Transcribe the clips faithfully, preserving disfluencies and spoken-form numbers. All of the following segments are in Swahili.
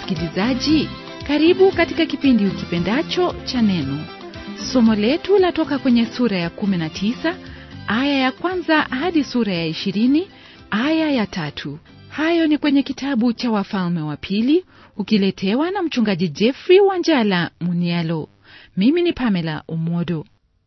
msikilizaji, karibu katika kipindi ukipendacho cha neno. Somo letu latoka kwenye sura ya kumi na tisa aya ya kwanza hadi sura ya ishirini aya ya tatu. Hayo ni kwenye kitabu cha Wafalme wa Pili, ukiletewa na mchungaji Jeffrey Wanjala Munialo. Mimi ni Pamela Umodo.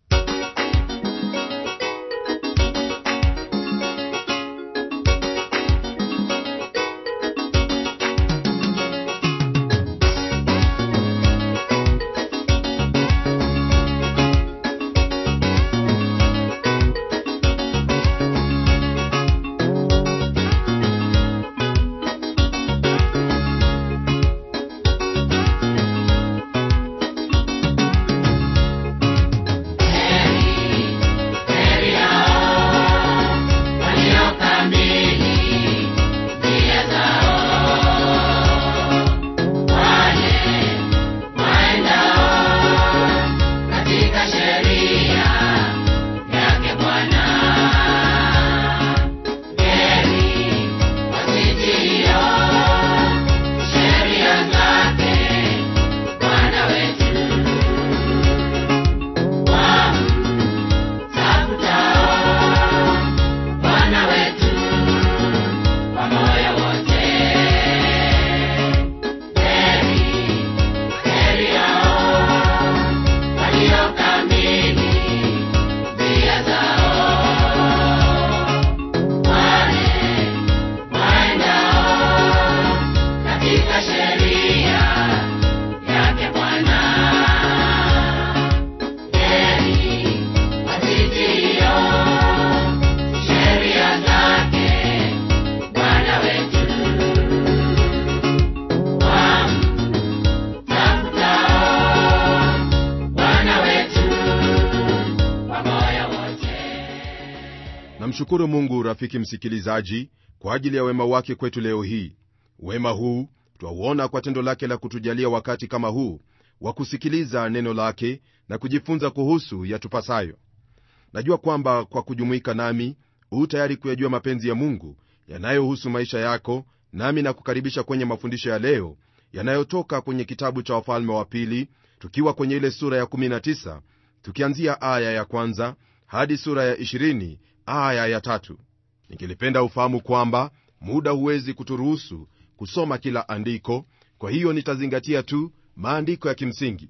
Namshukuru Mungu, rafiki msikilizaji, kwa ajili ya wema wake kwetu leo hii. Wema huu twauona kwa tendo lake la kutujalia wakati kama huu wa kusikiliza neno lake na kujifunza kuhusu yatupasayo. Najua kwamba kwa kujumuika nami u tayari kuyajua mapenzi ya Mungu yanayohusu maisha yako, nami na kukaribisha kwenye mafundisho ya leo yanayotoka kwenye kitabu cha Wafalme wa Pili, tukiwa kwenye ile sura ya kumi na tisa tukianzia aya ya kwanza hadi sura ya ishirini aya ya tatu. Ningelipenda ufahamu kwamba muda huwezi kuturuhusu kusoma kila andiko, kwa hiyo nitazingatia tu maandiko ya kimsingi.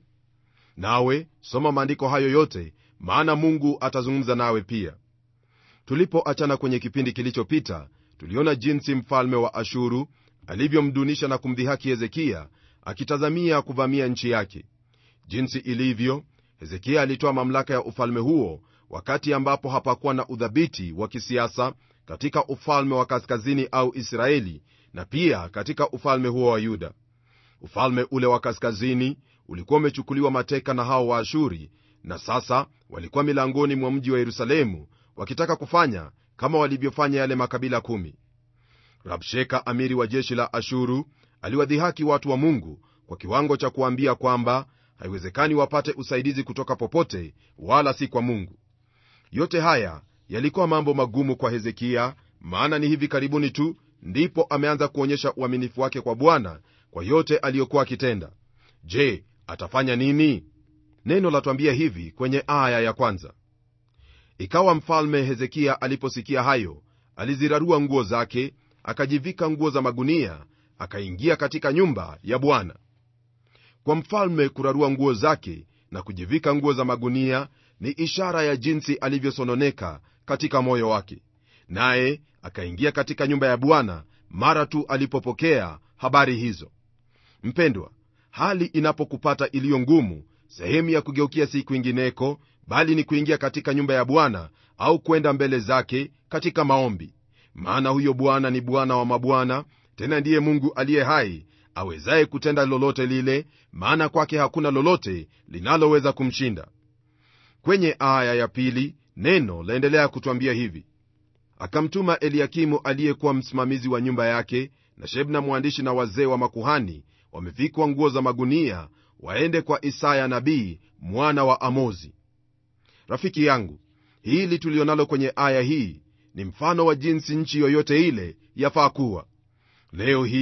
Nawe soma maandiko hayo yote, maana Mungu atazungumza nawe pia. Tulipoachana kwenye kipindi kilichopita, tuliona jinsi mfalme wa Ashuru alivyomdunisha na kumdhihaki Hezekia akitazamia kuvamia nchi yake. Jinsi ilivyo, Hezekia alitoa mamlaka ya ufalme huo wakati ambapo hapakuwa na udhabiti wa kisiasa katika ufalme wa kaskazini au Israeli, na pia katika ufalme huo wa Yuda. Ufalme ule wa kaskazini ulikuwa umechukuliwa mateka na hao wa Ashuri, na sasa walikuwa milangoni mwa mji wa Yerusalemu wakitaka kufanya kama walivyofanya yale makabila kumi. Rabsheka, amiri wa jeshi la Ashuru, aliwadhihaki watu wa Mungu kwa kiwango cha kuambia kwamba haiwezekani wapate usaidizi kutoka popote wala si kwa Mungu. Yote haya yalikuwa mambo magumu kwa Hezekia, maana ni hivi karibuni tu ndipo ameanza kuonyesha uaminifu wake kwa Bwana kwa yote aliyokuwa akitenda. Je, atafanya nini? Neno latuambia hivi kwenye aya ya kwanza: Ikawa mfalme Hezekia aliposikia hayo, alizirarua nguo zake, akajivika nguo za magunia, akaingia katika nyumba ya Bwana. Kwa mfalme kurarua nguo zake na kujivika nguo za magunia ni ishara ya jinsi alivyosononeka katika moyo wake, naye akaingia katika nyumba ya Bwana mara tu alipopokea habari hizo. Mpendwa, hali inapokupata iliyo ngumu, sehemu ya kugeukia si kwingineko, bali ni kuingia katika nyumba ya Bwana au kwenda mbele zake katika maombi. Maana huyo Bwana ni Bwana wa mabwana, tena ndiye Mungu aliye hai, awezaye kutenda lolote lile, maana kwake hakuna lolote linaloweza kumshinda. Kwenye aya ya pili neno laendelea kutuambia hivi: Akamtuma Eliakimu aliyekuwa msimamizi wa nyumba yake, na Shebna mwandishi na wazee wa makuhani wamevikwa nguo za magunia, waende kwa Isaya nabii mwana wa Amozi. Rafiki yangu, hili tulionalo kwenye aya hii ni mfano wa jinsi nchi yoyote ile yafaa kuwa. Leo hii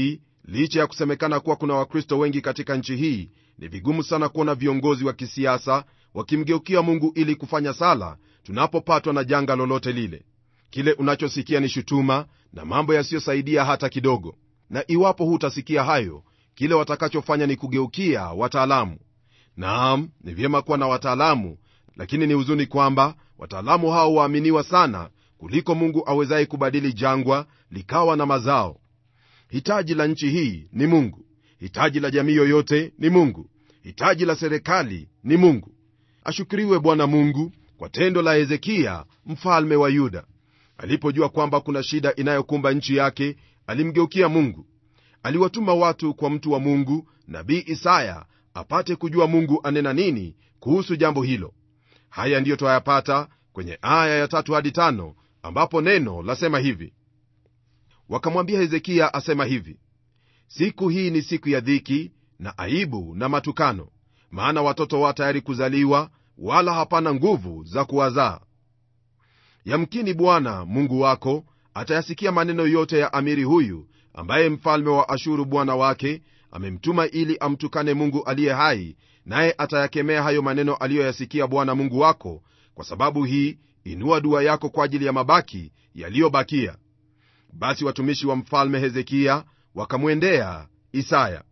licha ya kusemekana kuwa kuna Wakristo wengi katika nchi hii, ni vigumu sana kuona viongozi wa kisiasa wakimgeukia Mungu ili kufanya sala tunapopatwa na janga lolote lile. Kile unachosikia ni shutuma na mambo yasiyosaidia hata kidogo. Na iwapo hutasikia hayo, kile watakachofanya ni kugeukia wataalamu. Naam, ni vyema kuwa na wataalamu, lakini ni huzuni kwamba wataalamu hao waaminiwa sana kuliko Mungu awezaye kubadili jangwa likawa na mazao. Hitaji la nchi hii ni Mungu. Hitaji la jamii yoyote ni Mungu. Hitaji la serikali ni Mungu. Ashukuriwe Bwana Mungu kwa tendo la Hezekia mfalme wa Yuda. Alipojua kwamba kuna shida inayokumba nchi yake, alimgeukia Mungu. Aliwatuma watu kwa mtu wa Mungu nabii Isaya apate kujua Mungu anena nini kuhusu jambo hilo. Haya ndiyo twayapata kwenye aya ya tatu hadi tano, ambapo neno lasema hivi: wakamwambia Hezekia asema hivi, siku hii ni siku ya dhiki na aibu na matukano, maana watoto wa tayari kuzaliwa, wala hapana nguvu za kuwazaa. Yamkini Bwana Mungu wako atayasikia maneno yote ya amiri huyu, ambaye mfalme wa Ashuru bwana wake amemtuma ili amtukane Mungu aliye hai, naye atayakemea hayo maneno aliyoyasikia Bwana Mungu wako. Kwa sababu hii, inua dua yako kwa ajili ya mabaki yaliyobakia. Basi watumishi wa mfalme Hezekia wakamwendea Isaya.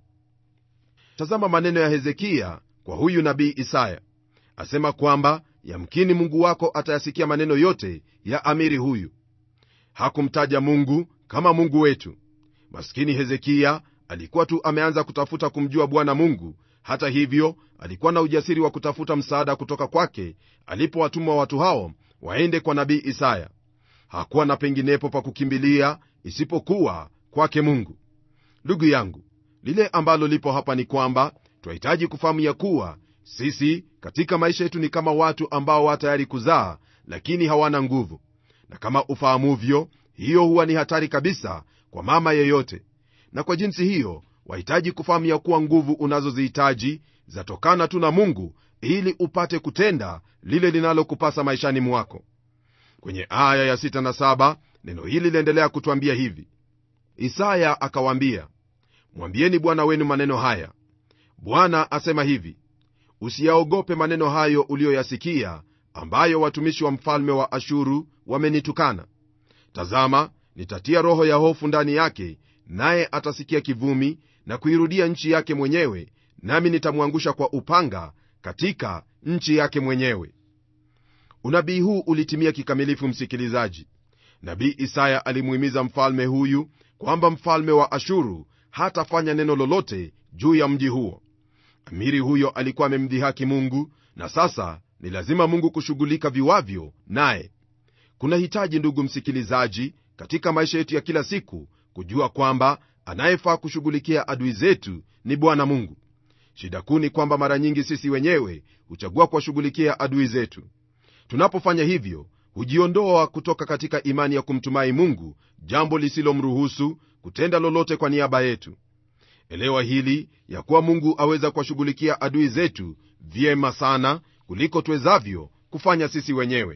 Tazama maneno ya Hezekia kwa huyu nabii Isaya. Asema kwamba yamkini Mungu wako atayasikia maneno yote ya amiri huyu. Hakumtaja Mungu kama Mungu wetu. Maskini Hezekia alikuwa tu ameanza kutafuta kumjua Bwana Mungu. Hata hivyo, alikuwa na ujasiri wa kutafuta msaada kutoka kwake alipowatuma watu hao waende kwa nabii Isaya. Hakuwa na penginepo pa kukimbilia isipokuwa kwake Mungu. Ndugu yangu, lile ambalo lipo hapa ni kwamba tunahitaji kufahamu ya kuwa sisi katika maisha yetu ni kama watu ambao wa tayari kuzaa lakini hawana nguvu. Na kama ufahamuvyo, hiyo huwa ni hatari kabisa kwa mama yeyote. Na kwa jinsi hiyo, wahitaji kufahamu ya kuwa nguvu unazozihitaji zatokana tu na Mungu, ili upate kutenda lile linalokupasa maishani mwako. Kwenye aya ya sita na saba, neno hili liendelea kutuambia hivi: Isaya akawaambia, mwambieni bwana wenu maneno haya. Bwana asema hivi, usiyaogope maneno hayo uliyoyasikia, ambayo watumishi wa mfalme wa Ashuru wamenitukana. Tazama, nitatia roho ya hofu ndani yake, naye atasikia kivumi na kuirudia nchi yake mwenyewe, nami nitamwangusha kwa upanga katika nchi yake mwenyewe. Unabii huu ulitimia kikamilifu, msikilizaji. Nabii Isaya alimuhimiza mfalme huyu kwamba mfalme wa Ashuru hatafanya neno lolote juu ya mji huo. Amiri huyo alikuwa amemdhihaki Mungu, na sasa ni lazima Mungu kushughulika viwavyo naye. Kuna hitaji, ndugu msikilizaji, katika maisha yetu ya kila siku kujua kwamba anayefaa kushughulikia adui zetu ni Bwana Mungu. Shida kuu ni kwamba mara nyingi sisi wenyewe huchagua kuwashughulikia adui zetu. Tunapofanya hivyo, hujiondoa kutoka katika imani ya kumtumai Mungu, jambo lisilomruhusu kutenda lolote kwa niaba yetu. Elewa hili, ya kuwa Mungu aweza kuwashughulikia adui zetu vyema sana kuliko tuwezavyo kufanya sisi wenyewe.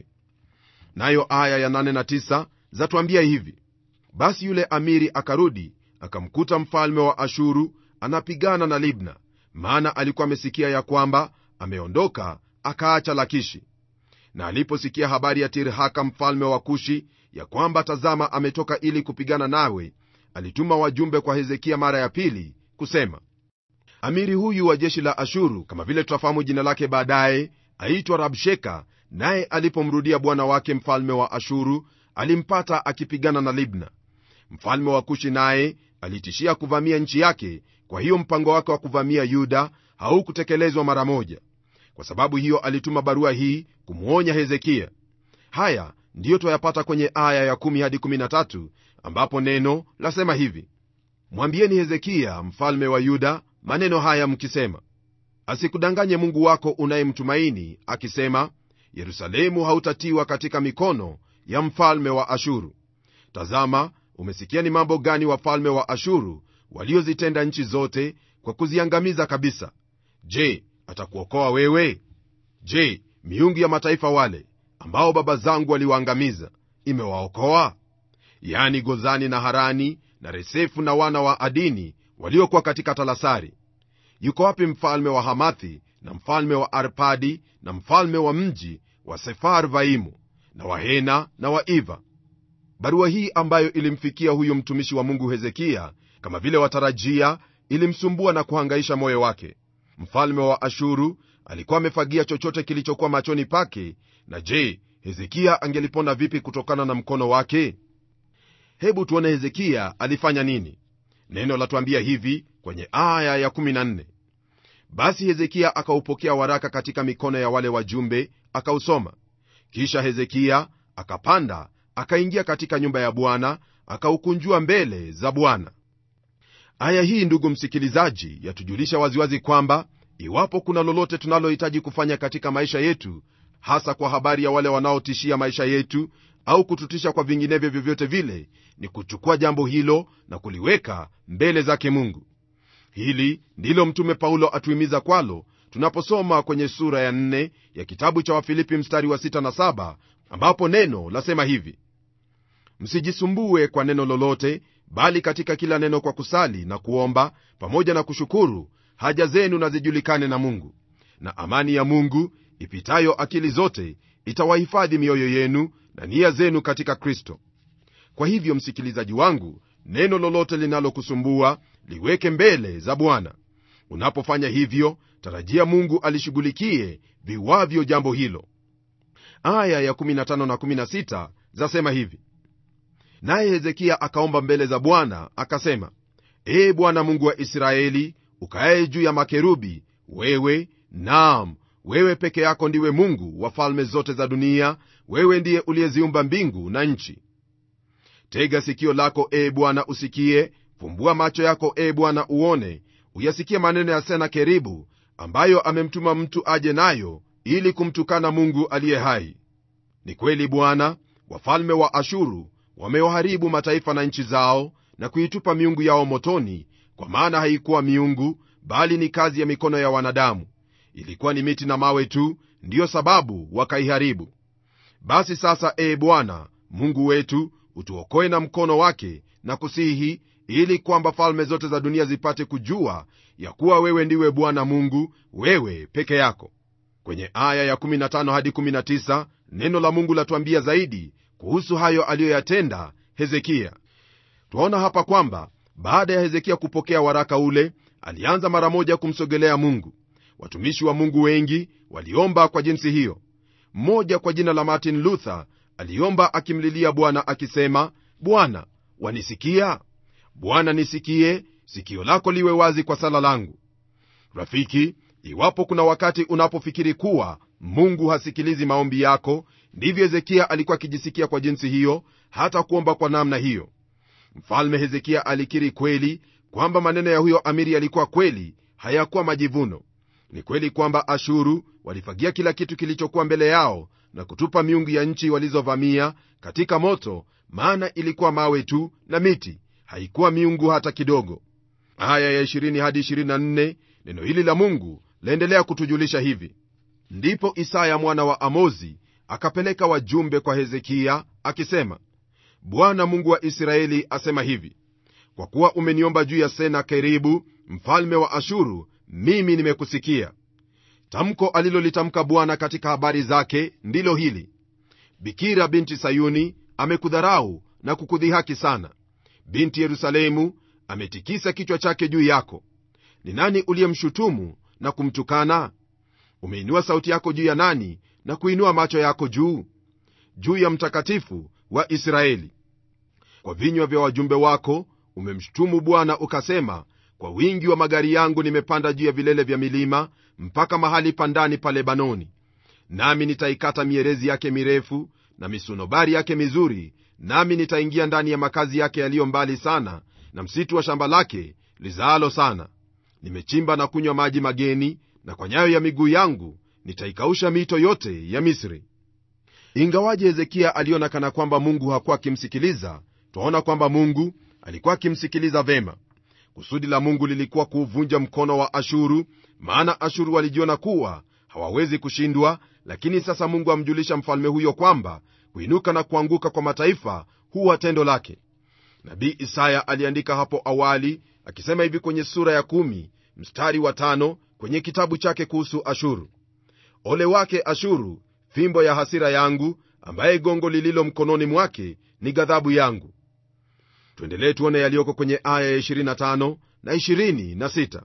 Nayo aya ya nane na tisa zatuambia hivi: basi yule amiri akarudi akamkuta mfalme wa Ashuru anapigana na Libna, maana alikuwa amesikia ya kwamba ameondoka akaacha Lakishi. Na aliposikia habari ya Tirhaka mfalme wa Kushi ya kwamba tazama ametoka ili kupigana nawe, alituma wajumbe kwa Hezekia mara ya pili kusema. Amiri huyu wa jeshi la Ashuru, kama vile tutafahamu jina lake baadaye, aitwa Rabsheka, naye alipomrudia bwana wake mfalme wa Ashuru, alimpata akipigana na Libna. Mfalme wa Kushi naye alitishia kuvamia nchi yake, kwa hiyo mpango wake wa kuvamia Yuda haukutekelezwa mara moja. Kwa sababu hiyo alituma barua hii kumuonya Hezekia. Haya ndiyo twayapata kwenye aya ya kumi hadi kumi na tatu, ambapo neno lasema hivi: mwambieni Hezekia mfalme wa Yuda maneno haya mkisema, asikudanganye Mungu wako unayemtumaini akisema, Yerusalemu hautatiwa katika mikono ya mfalme wa Ashuru. Tazama, umesikia ni mambo gani wafalme wa Ashuru waliozitenda nchi zote kwa kuziangamiza kabisa. Je, atakuokoa wewe? Je, miungu ya mataifa wale ambao baba zangu waliwaangamiza imewaokoa? Yani Gozani na Harani na Resefu na wana wa Adini waliokuwa katika Talasari? Yuko wapi mfalme wa Hamathi na mfalme wa Arpadi na mfalme wa mji wa Sefarvaimu na wa Hena na wa Iva? Barua hii ambayo ilimfikia huyu mtumishi wa Mungu Hezekia, kama vile watarajia, ilimsumbua na kuhangaisha moyo wake. Mfalme wa Ashuru alikuwa amefagia chochote kilichokuwa machoni pake, na je, Hezekia angelipona vipi kutokana na mkono wake? Hebu tuone Hezekia alifanya nini. Neno latuambia hivi kwenye aya ya kumi na nne: basi Hezekia akaupokea waraka katika mikono ya wale wajumbe, akausoma. Kisha Hezekia akapanda akaingia katika nyumba ya Bwana, akaukunjua mbele za Bwana. Aya hii, ndugu msikilizaji, yatujulisha waziwazi kwamba iwapo kuna lolote tunalohitaji kufanya katika maisha yetu, hasa kwa habari ya wale wanaotishia maisha yetu au kututisha kwa vinginevyo vyovyote vile, ni kuchukua jambo hilo na kuliweka mbele zake Mungu. Hili ndilo mtume Paulo atuhimiza kwalo tunaposoma kwenye sura ya nne ya kitabu cha Wafilipi mstari wa sita na saba, ambapo neno lasema hivi: msijisumbue kwa neno lolote, bali katika kila neno kwa kusali na kuomba pamoja na kushukuru, haja zenu na zijulikane na Mungu, na amani ya Mungu ipitayo akili zote itawahifadhi mioyo yenu na nia zenu katika Kristo. Kwa hivyo, msikilizaji wangu, neno lolote linalokusumbua liweke mbele za Bwana. Unapofanya hivyo, tarajia Mungu alishughulikie viwavyo jambo hilo. Aya ya kumi na tano na kumi na sita zasema hivi: naye Hezekia akaomba mbele za Bwana akasema, ee Bwana Mungu wa Israeli, ukaye juu ya makerubi, wewe, naam, wewe peke yako ndiwe Mungu wa falme zote za dunia, wewe ndiye uliyeziumba mbingu na nchi. Tega sikio lako, ee Bwana, usikie; fumbua macho yako, ee Bwana, uone; uyasikie maneno ya Senakeribu, ambayo amemtuma mtu aje nayo ili kumtukana Mungu aliye hai. Ni kweli Bwana, wafalme wa Ashuru wamewaharibu mataifa na nchi zao na kuitupa miungu yao motoni, kwa maana haikuwa miungu, bali ni kazi ya mikono ya wanadamu. Ilikuwa ni miti na mawe tu, ndiyo sababu wakaiharibu. Basi sasa, ee Bwana Mungu wetu, utuokoe na mkono wake, na kusihi ili kwamba falme zote za dunia zipate kujua ya kuwa wewe ndiwe Bwana Mungu, wewe peke yako. Kwenye aya ya kumi na tano hadi kumi na tisa neno la Mungu latuambia zaidi kuhusu hayo aliyoyatenda Hezekia. Tunaona hapa kwamba baada ya Hezekia kupokea waraka ule, alianza mara moja kumsogelea Mungu. Watumishi wa Mungu wengi waliomba kwa jinsi hiyo. Mmoja kwa jina la Martin Luther aliomba akimlilia Bwana akisema, Bwana, wanisikia? Bwana, nisikie, sikio lako liwe wazi kwa sala langu. Rafiki, iwapo kuna wakati unapofikiri kuwa Mungu hasikilizi maombi yako, ndivyo Hezekia alikuwa akijisikia kwa jinsi hiyo, hata kuomba kwa namna hiyo. Mfalme Hezekia alikiri kweli kwamba maneno ya huyo amiri yalikuwa kweli, hayakuwa majivuno. Ni kweli kwamba Ashuru walifagia kila kitu kilichokuwa mbele yao na kutupa miungu ya nchi walizovamia katika moto, maana ilikuwa mawe tu na miti, haikuwa miungu hata kidogo. Aya ya ishirini hadi ishirini na nne neno hili la Mungu laendelea kutujulisha hivi: ndipo Isaya mwana wa Amozi akapeleka wajumbe kwa Hezekia akisema, Bwana Mungu wa Israeli asema hivi, kwa kuwa umeniomba juu ya Senakeribu mfalme wa Ashuru, mimi nimekusikia. Tamko alilolitamka Bwana katika habari zake ndilo hili: Bikira binti Sayuni amekudharau na kukudhihaki sana. Binti Yerusalemu ametikisa kichwa chake juu yako. Ni nani uliyemshutumu na kumtukana? Umeinua sauti yako juu ya nani na kuinua macho yako juu? Juu ya mtakatifu wa Israeli. Kwa vinywa vya wajumbe wako umemshutumu Bwana ukasema, kwa wingi wa magari yangu nimepanda juu ya vilele vya milima mpaka mahali pandani pa Lebanoni. Nami nitaikata mierezi yake mirefu na misunobari yake mizuri, nami nitaingia ndani ya makazi yake yaliyo mbali sana, na msitu wa shamba lake lizaalo sana. Nimechimba na kunywa maji mageni, na kwa nyayo ya miguu yangu nitaikausha mito yote ya Misri. Ingawaje Hezekia aliona kana kwamba Mungu hakuwa akimsikiliza, twaona kwamba Mungu alikuwa akimsikiliza vema. Kusudi la Mungu lilikuwa kuuvunja mkono wa Ashuru, maana Ashuru walijiona kuwa hawawezi kushindwa, lakini sasa Mungu amjulisha mfalme huyo kwamba kuinuka na kuanguka kwa mataifa huwa tendo lake. Nabii Isaya aliandika hapo awali akisema hivi kwenye sura ya kumi mstari wa tano kwenye kitabu chake kuhusu Ashuru: ole wake Ashuru, fimbo ya hasira yangu, ambaye gongo lililo mkononi mwake ni ghadhabu yangu. Tuendelee tuone yaliyoko kwenye aya ya ishirini na tano na ishirini na sita.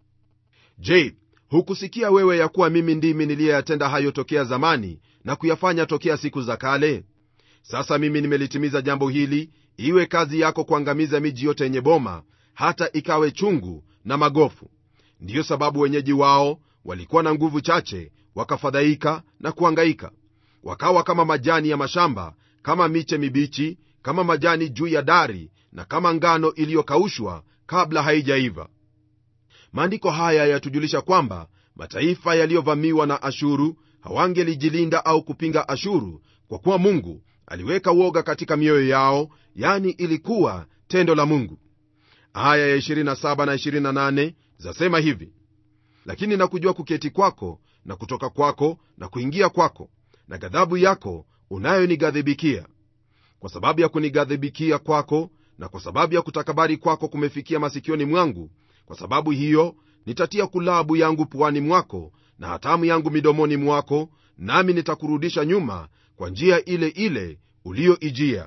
Je, hukusikia wewe ya kuwa mimi ndimi niliyeyatenda hayo tokea zamani na kuyafanya tokea siku za kale? Sasa mimi nimelitimiza jambo hili, iwe kazi yako kuangamiza miji yote yenye boma, hata ikawe chungu na magofu. Ndiyo sababu wenyeji wao walikuwa na nguvu chache, wakafadhaika na kuhangaika, wakawa kama majani ya mashamba, kama miche mibichi, kama majani juu ya dari, na kama ngano iliyokaushwa kabla haijaiva. Maandiko haya yatujulisha kwamba mataifa yaliyovamiwa na Ashuru hawangelijilinda au kupinga Ashuru, kwa kuwa Mungu aliweka woga katika mioyo yao, yani ilikuwa tendo la Mungu. Aya ya ishirini na saba na ishirini na nane zasema hivi: lakini nakujua kuketi kwako na kutoka kwako na kuingia kwako, na ghadhabu yako unayonighadhibikia. Kwa sababu ya kunighadhibikia kwako na kwa sababu ya kutakabari kwako kumefikia masikioni mwangu, kwa sababu hiyo nitatia kulabu yangu puani mwako na hatamu yangu midomoni mwako, nami nitakurudisha nyuma kwa njia ile ile ulioijia.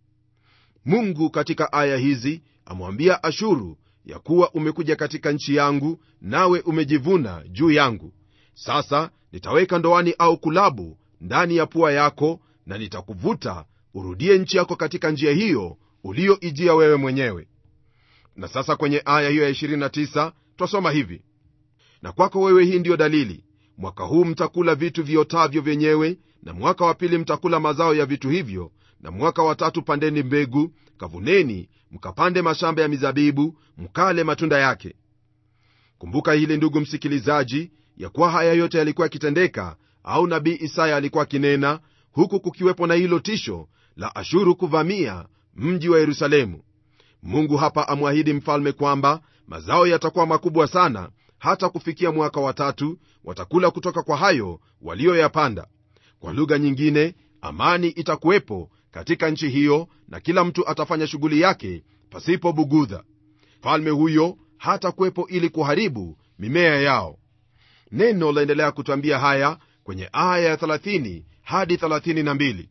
Mungu katika aya hizi amwambia Ashuru ya kuwa umekuja katika nchi yangu, nawe umejivuna juu yangu. Sasa nitaweka ndoani au kulabu ndani ya pua yako, na nitakuvuta urudie nchi yako katika njia hiyo ulioijia wewe mwenyewe. Na sasa kwenye aya hiyo ya ishirini na tisa twasoma hivi: na kwako wewe hii ndiyo dalili, mwaka huu mtakula vitu viotavyo vyenyewe, na mwaka wa pili mtakula mazao ya vitu hivyo, na mwaka wa tatu pandeni mbegu, kavuneni, mkapande mashamba ya mizabibu, mkale matunda yake. Kumbuka hili ndugu msikilizaji, ya kuwa haya yote yalikuwa yakitendeka, au nabii Isaya alikuwa kinena, huku kukiwepo na hilo tisho la Ashuru kuvamia mji wa Yerusalemu. Mungu hapa amwahidi mfalme kwamba mazao yatakuwa makubwa sana, hata kufikia mwaka wa tatu watakula kutoka kwa hayo walioyapanda. Kwa lugha nyingine, amani itakuwepo katika nchi hiyo, na kila mtu atafanya shughuli yake pasipo bugudha. Mfalme huyo hata kuwepo ili kuharibu mimea yao. Neno laendelea kutuambia haya kwenye aya ya thelathini hadi thelathini na mbili: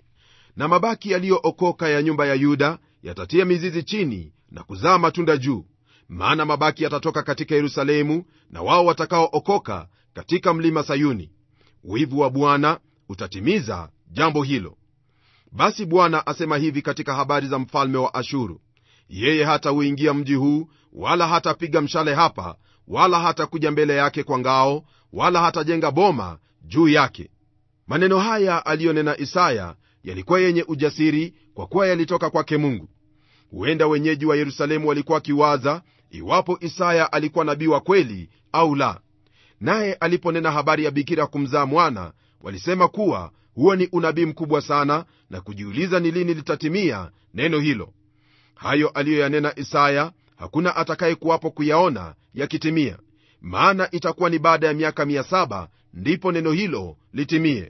na mabaki yaliyookoka ya nyumba ya Yuda yatatia mizizi chini na kuzaa matunda juu, maana mabaki yatatoka katika Yerusalemu, na wao watakaookoka katika mlima Sayuni. Wivu wa Bwana utatimiza jambo hilo. Basi Bwana asema hivi katika habari za mfalme wa Ashuru: yeye hata uingia mji huu, wala hatapiga mshale hapa, wala hatakuja mbele yake kwa ngao, wala hatajenga boma juu yake. Maneno haya aliyonena Isaya yalikuwa yenye ujasiri, kwa kuwa yalitoka kwake Mungu. Huenda wenyeji wa Yerusalemu walikuwa kiwaza iwapo Isaya alikuwa nabii wa kweli au la. Naye aliponena habari ya bikira kumzaa mwana, walisema kuwa huo ni unabii mkubwa sana, na kujiuliza ni lini litatimia neno hilo. Hayo aliyoyanena Isaya hakuna atakaye kuwapo kuyaona yakitimia, maana itakuwa ni baada ya miaka mia saba ndipo neno hilo litimie.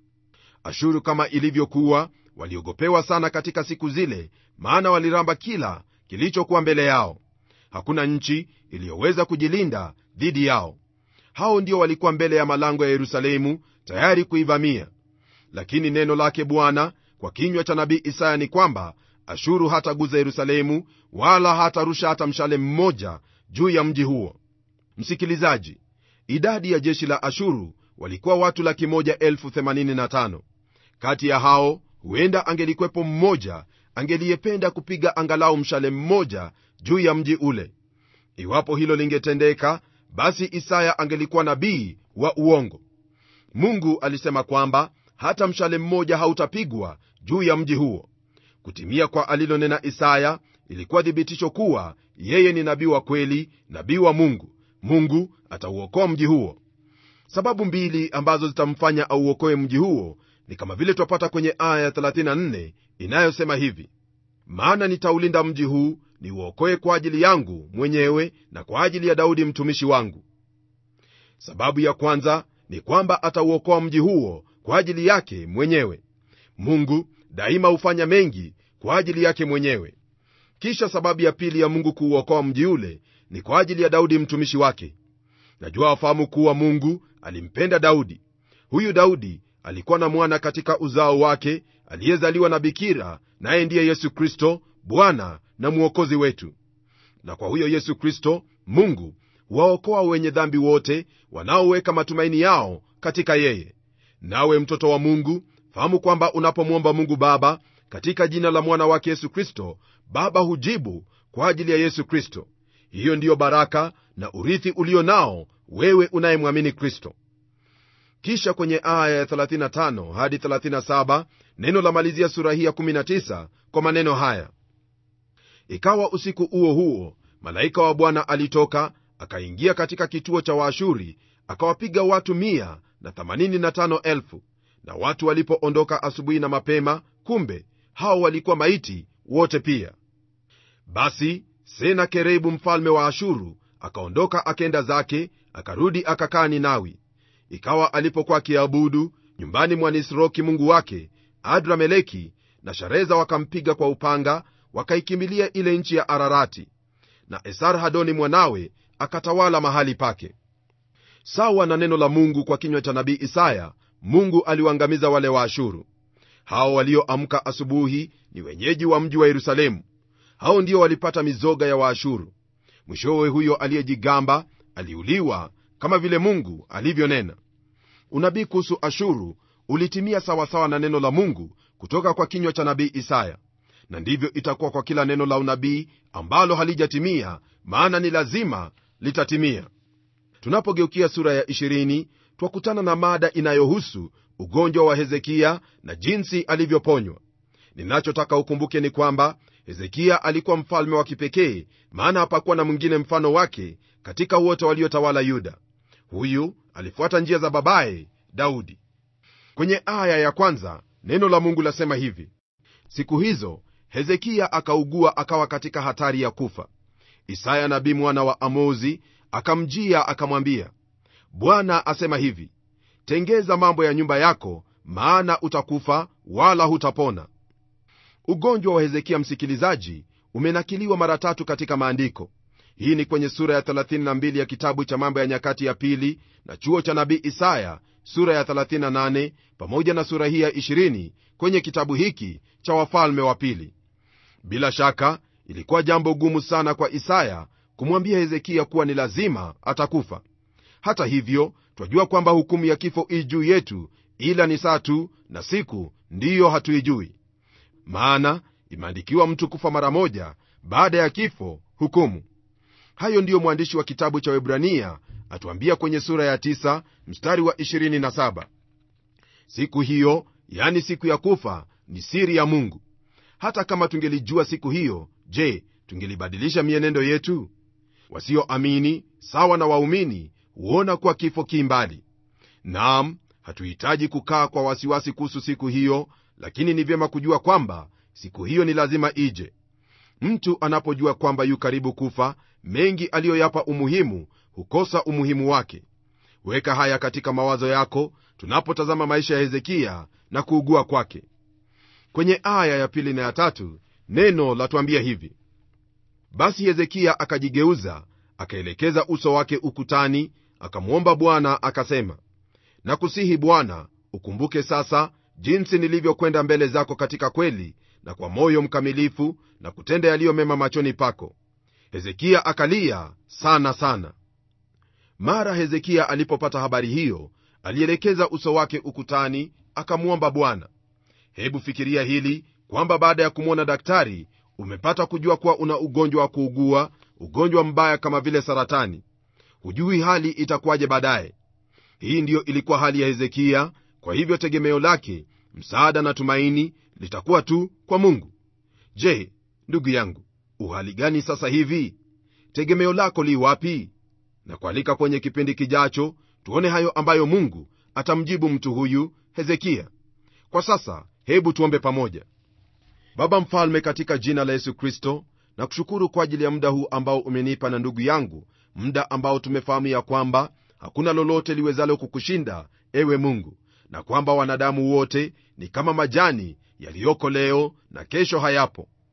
Ashuru kama ilivyokuwa waliogopewa sana katika siku zile, maana waliramba kila kilichokuwa mbele yao. Hakuna nchi iliyoweza kujilinda dhidi yao. Hao ndio walikuwa mbele ya malango ya Yerusalemu tayari kuivamia. Lakini neno lake Bwana kwa kinywa cha nabii Isaya ni kwamba Ashuru hataguza Yerusalemu, wala hatarusha hata mshale mmoja juu ya mji huo. Msikilizaji, idadi ya jeshi la Ashuru walikuwa watu laki moja elfu themanini na tano. Kati ya hao huenda angelikwepo mmoja angeliyependa kupiga angalau mshale mmoja juu ya mji ule. Iwapo hilo lingetendeka, basi Isaya angelikuwa nabii wa uongo. Mungu alisema kwamba hata mshale mmoja hautapigwa juu ya mji huo. Kutimia kwa alilonena Isaya ilikuwa thibitisho kuwa yeye ni nabii wa kweli, nabii wa Mungu. Mungu atauokoa mji huo. Sababu mbili ambazo zitamfanya auokoe mji huo ni kama vile twapata kwenye aya thelathini na nne inayosema hivi: maana nitaulinda mji huu niuokoe kwa ajili yangu mwenyewe na kwa ajili ya Daudi mtumishi wangu. Sababu ya kwanza ni kwamba atauokoa mji huo kwa ajili yake mwenyewe. Mungu daima hufanya mengi kwa ajili yake mwenyewe. Kisha sababu ya pili ya Mungu kuuokoa mji ule ni kwa ajili ya Daudi mtumishi wake. Najua wafahamu kuwa Mungu alimpenda Daudi. Huyu Daudi alikuwa na mwana katika uzao wake aliyezaliwa na bikira, naye ndiye Yesu Kristo, Bwana na Mwokozi wetu. Na kwa huyo Yesu Kristo Mungu waokoa wenye dhambi wote wanaoweka matumaini yao katika yeye. Nawe mtoto wa Mungu, fahamu kwamba unapomwomba Mungu Baba katika jina la mwana wake Yesu Kristo, Baba hujibu kwa ajili ya Yesu Kristo. Hiyo ndiyo baraka na urithi ulio nao wewe unayemwamini Kristo. Kisha kwenye aya ya thelathini na tano hadi thelathini na saba neno la malizia sura hii ya kumi na tisa kwa maneno haya: ikawa usiku huo huo malaika wa Bwana alitoka akaingia katika kituo cha Waashuri, akawapiga watu mia na themanini na tano elfu. Na watu walipoondoka asubuhi na mapema, kumbe hao walikuwa maiti wote pia. Basi Senakerebu mfalme wa Ashuru akaondoka akenda zake, akarudi akakaa Ninawi. Ikawa alipokuwa akiabudu nyumbani mwa Nisroki mungu wake, Adrameleki na Shareza wakampiga kwa upanga, wakaikimbilia ile nchi ya Ararati, na Esarhadoni mwanawe akatawala mahali pake. Sawa na neno la Mungu kwa kinywa cha nabii Isaya, Mungu aliwaangamiza wale wa Ashuru. Hao walioamka asubuhi ni wenyeji wa mji wa Yerusalemu. Hao ndio walipata mizoga ya Waashuru. Mwishowe huyo aliyejigamba aliuliwa kama vile Mungu alivyonena. Unabii kuhusu Ashuru ulitimia sawasawa na neno la Mungu kutoka kwa kinywa cha nabii Isaya, na ndivyo itakuwa kwa kila neno la unabii ambalo halijatimia, maana ni lazima litatimia. Tunapogeukia sura ya ishirini, twakutana na mada inayohusu ugonjwa wa Hezekia na jinsi alivyoponywa. Ninachotaka ukumbuke ni kwamba Hezekia alikuwa mfalme wa kipekee, maana hapakuwa na mwingine mfano wake katika wote waliotawala Yuda. Huyu alifuata njia za babaye Daudi. Kwenye aya ya kwanza neno la Mungu lasema hivi: siku hizo Hezekia akaugua, akawa katika hatari ya kufa. Isaya nabii mwana wa Amozi akamjia akamwambia, Bwana asema hivi, tengeza mambo ya nyumba yako, maana utakufa wala hutapona. Ugonjwa wa Hezekia, msikilizaji, umenakiliwa mara tatu katika maandiko. Hii ni kwenye sura ya thelathini na mbili ya kitabu cha Mambo ya Nyakati ya Pili, na chuo cha nabii Isaya sura ya thelathini na nane, pamoja na sura hii ya ishirini kwenye kitabu hiki cha Wafalme wa Pili. Bila shaka ilikuwa jambo gumu sana kwa Isaya kumwambia Hezekia kuwa ni lazima atakufa. Hata hivyo, twajua kwamba hukumu ya kifo i juu yetu, ila ni saa tu na siku ndiyo hatuijui. Maana imeandikiwa mtu kufa mara moja, baada ya kifo hukumu. Hayo ndiyo mwandishi wa kitabu cha Waebrania atuambia kwenye sura ya tisa mstari wa ishirini na saba. Siku hiyo, yani siku ya kufa, ni siri ya Mungu. Hata kama tungelijua siku hiyo, je, tungelibadilisha mienendo yetu? Wasioamini sawa na waumini huona kuwa kifo kimbali. Naam, hatuhitaji kukaa kwa wasiwasi kuhusu siku hiyo, lakini ni vyema kujua kwamba siku hiyo ni lazima ije. Mtu anapojua kwamba yu karibu kufa, mengi aliyoyapa umuhimu hukosa umuhimu wake. Weka haya katika mawazo yako tunapotazama maisha ya Hezekia na kuugua kwake. Kwenye aya ya pili na ya tatu neno latuambia hivi: basi Hezekia akajigeuza, akaelekeza uso wake ukutani, akamwomba Bwana akasema, nakusihi Bwana, ukumbuke sasa jinsi nilivyokwenda mbele zako katika kweli na kwa moyo mkamilifu, na kutenda yaliyo mema machoni pako. Hezekia akalia sana sana. Mara Hezekia alipopata habari hiyo, alielekeza uso wake ukutani, akamwomba Bwana. Hebu fikiria hili, kwamba baada ya kumwona daktari umepata kujua kuwa una ugonjwa wa kuugua, ugonjwa mbaya kama vile saratani. Hujui hali itakuwaje baadaye. Hii ndiyo ilikuwa hali ya Hezekia. Kwa hivyo tegemeo lake, msaada na tumaini litakuwa tu kwa Mungu. Je, ndugu yangu, uhali gani sasa hivi? Tegemeo lako li wapi? Na kualika kwenye kipindi kijacho tuone hayo ambayo Mungu atamjibu mtu huyu Hezekia. Kwa sasa hebu tuombe pamoja. Baba mfalme, katika jina la Yesu Kristo, na kushukuru kwa ajili ya muda huu ambao umenipa na ndugu yangu, muda ambao tumefahamu ya kwamba hakuna lolote liwezalo kukushinda ewe Mungu, na kwamba wanadamu wote ni kama majani yaliyoko leo na kesho hayapo.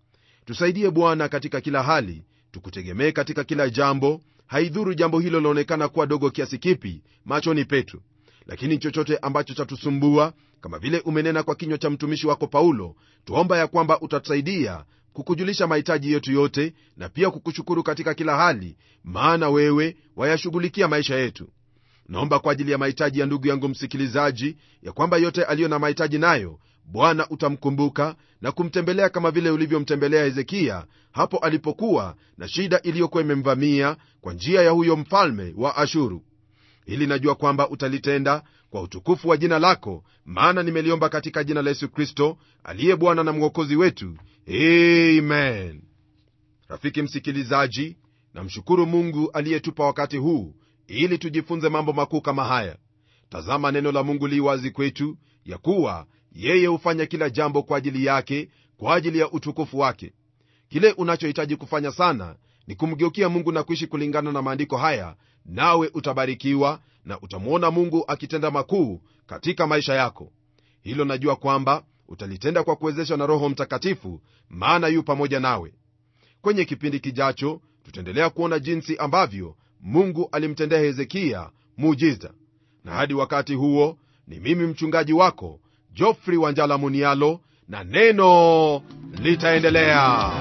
Tusaidie Bwana katika kila hali, tukutegemee katika kila jambo, haidhuru jambo hilo laonekana kuwa dogo kiasi kipi machoni petu. Lakini chochote ambacho chatusumbua, kama vile umenena kwa kinywa cha mtumishi wako Paulo, tuomba ya kwamba utatusaidia kukujulisha mahitaji yetu yote, na pia kukushukuru katika kila hali, maana wewe wayashughulikia maisha yetu. Naomba kwa ajili ya mahitaji ya ndugu yangu msikilizaji, ya kwamba yote aliyo na mahitaji nayo, Bwana utamkumbuka na kumtembelea kama vile ulivyomtembelea Hezekia hapo alipokuwa na shida iliyokuwa imemvamia kwa njia ya huyo mfalme wa Ashuru. Hili najua kwamba utalitenda kwa utukufu wa jina lako, maana nimeliomba katika jina la Yesu Kristo aliye Bwana na Mwokozi wetu. Amen. Rafiki msikilizaji, namshukuru Mungu aliyetupa wakati huu ili tujifunze mambo makuu kama haya. Tazama, neno la Mungu li wazi kwetu ya kuwa yeye hufanya kila jambo kwa ajili yake, kwa ajili ya utukufu wake. Kile unachohitaji kufanya sana ni kumgeukia Mungu na kuishi kulingana na maandiko haya, nawe utabarikiwa na utamwona Mungu akitenda makuu katika maisha yako. Hilo najua kwamba utalitenda kwa kuwezeshwa na Roho Mtakatifu, maana yu pamoja nawe. Kwenye kipindi kijacho tutaendelea kuona jinsi ambavyo Mungu alimtendea Hezekia muujiza. Na hadi wakati huo, ni mimi mchungaji wako Geoffrey Wanjala Munialo, na neno litaendelea.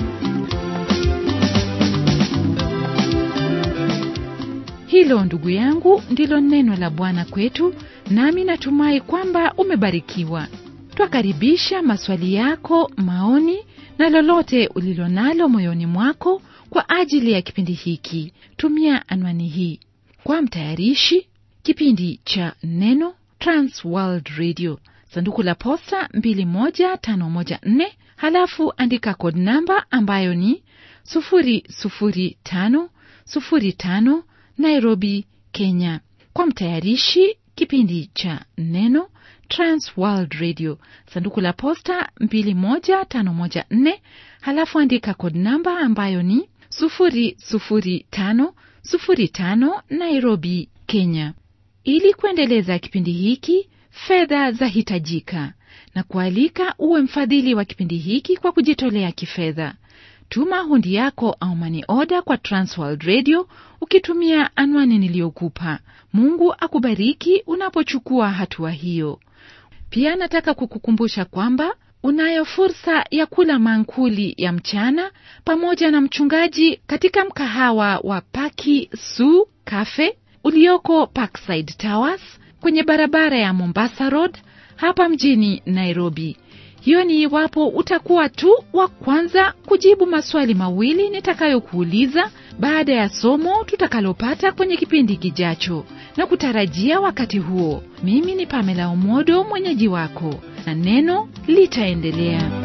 Hilo ndugu yangu ndilo neno la Bwana kwetu, nami natumai kwamba umebarikiwa. Twakaribisha maswali yako, maoni na lolote ulilonalo moyoni mwako kwa ajili ya kipindi hiki. Tumia anwani hii: kwa mtayarishi kipindi cha Neno, Trans World Radio, sanduku la posta mbili moja tano moja nne, halafu andika code namba ambayo ni sufuri sufuri tano sufuri tano, Nairobi, Kenya. Kwa mtayarishi kipindi cha Neno, Trans World Radio, sanduku la posta mbili moja tano moja nne, halafu andika code namba ambayo ni sufuri sufuri tano sufuri tano, Nairobi, Kenya. Ili kuendeleza kipindi hiki, fedha zahitajika, na kualika uwe mfadhili wa kipindi hiki kwa kujitolea kifedha. Tuma hundi yako au money order kwa Transworld Radio ukitumia anwani niliyokupa. Mungu akubariki unapochukua hatua hiyo. Pia nataka kukukumbusha kwamba unayo fursa ya kula mankuli ya mchana pamoja na mchungaji katika mkahawa wa Paki Su Cafe ulioko Parkside Towers kwenye barabara ya Mombasa Road hapa mjini Nairobi. Hiyo ni iwapo utakuwa tu wa kwanza kujibu maswali mawili nitakayokuuliza baada ya somo tutakalopata kwenye kipindi kijacho, na kutarajia wakati huo. Mimi ni Pamela Omodo, mwenyeji wako, na neno litaendelea.